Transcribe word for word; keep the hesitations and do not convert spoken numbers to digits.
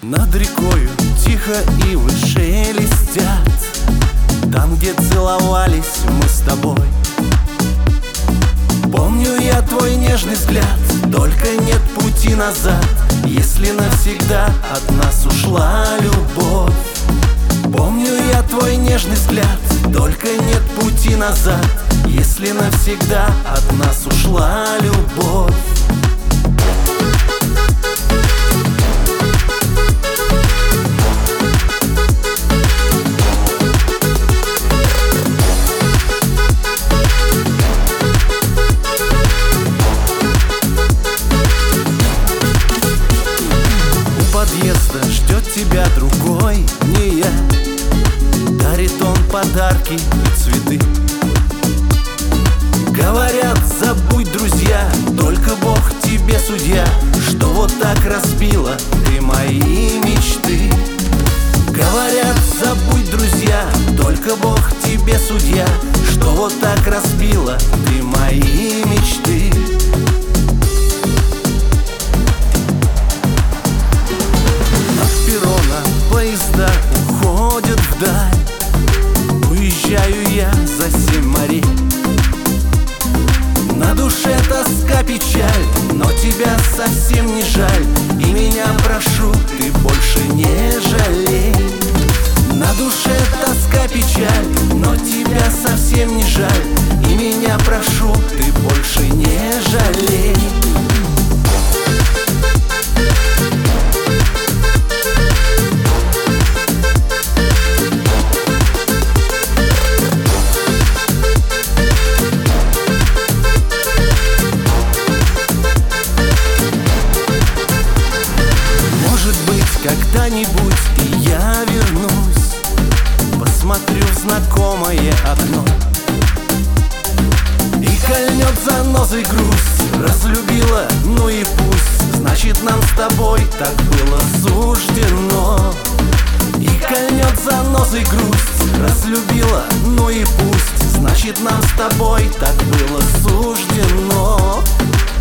Над рекою тихо ивы шелестят, там, где целовались мы с тобой. Помню я твой нежный взгляд, только нет пути назад, если навсегда от нас ушла любовь. Помню я твой нежный взгляд, только нет пути назад, если навсегда от нас ушла любовь. Подъезда ждет тебя другой, не я. Дарит он подарки и цветы. Говорят, забудь, друзья, только Бог тебе судья, что вот так разбила ты мои мечты. Говорят, забудь, друзья, только Бог тебе судья, что вот так разбила ты мои мечты. Поезда уходят вдаль, уезжаю я за семь морей. На душе тоска, печаль, но тебя совсем не жаль, и меня прошу, ты больше не жалей. На душе тоска, печаль, но тебя совсем не жаль, и меня прошу, ты больше не жалей. Когда-нибудь и я вернусь, посмотрю в знакомое окно, и кольнет занозой грусть. Разлюбила, ну и пусть, значит, нам с тобой так было суждено. И кольнет занозой грусть. Разлюбила, ну и пусть, значит, нам с тобой так было суждено.